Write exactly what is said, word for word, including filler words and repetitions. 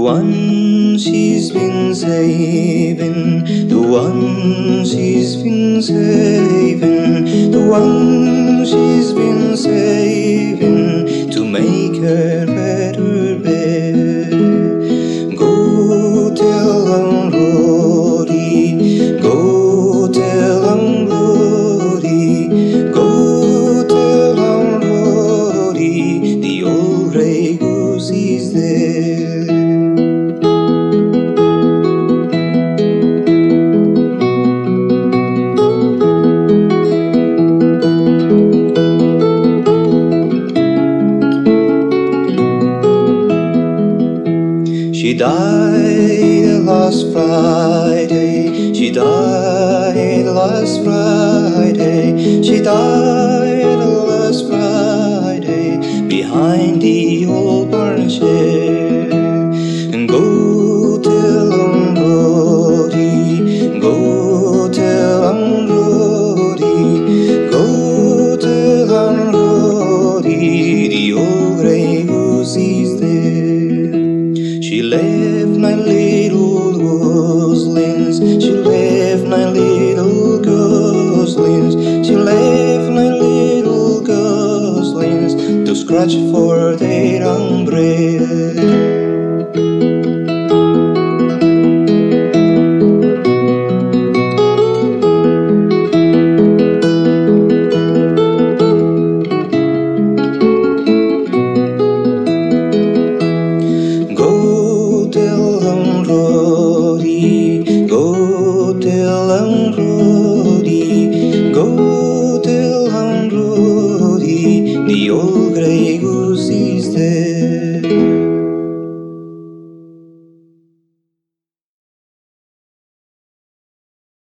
one she's been saving, the one she's been saving, the one she's been saving to make her better bed. Go tell Aunt Rhoda, go tell Aunt Rhoda, go tell Aunt Rhoda, the old grey goose is there. She died last Friday, she died last Friday, she died last Friday behind the old barn shed. And go tell Aunt Rhoda, go tell Aunt Rhoda, go tell Aunt Rhoda, the old grey goose is there. She left nine little goslings, she left nine little goslings, she left nine little goslings to scratch for their own bread. Go tell Aunt Rhoda, go tell Aunt Rhoda, go tell Aunt Rhoda, the old grey goose is there.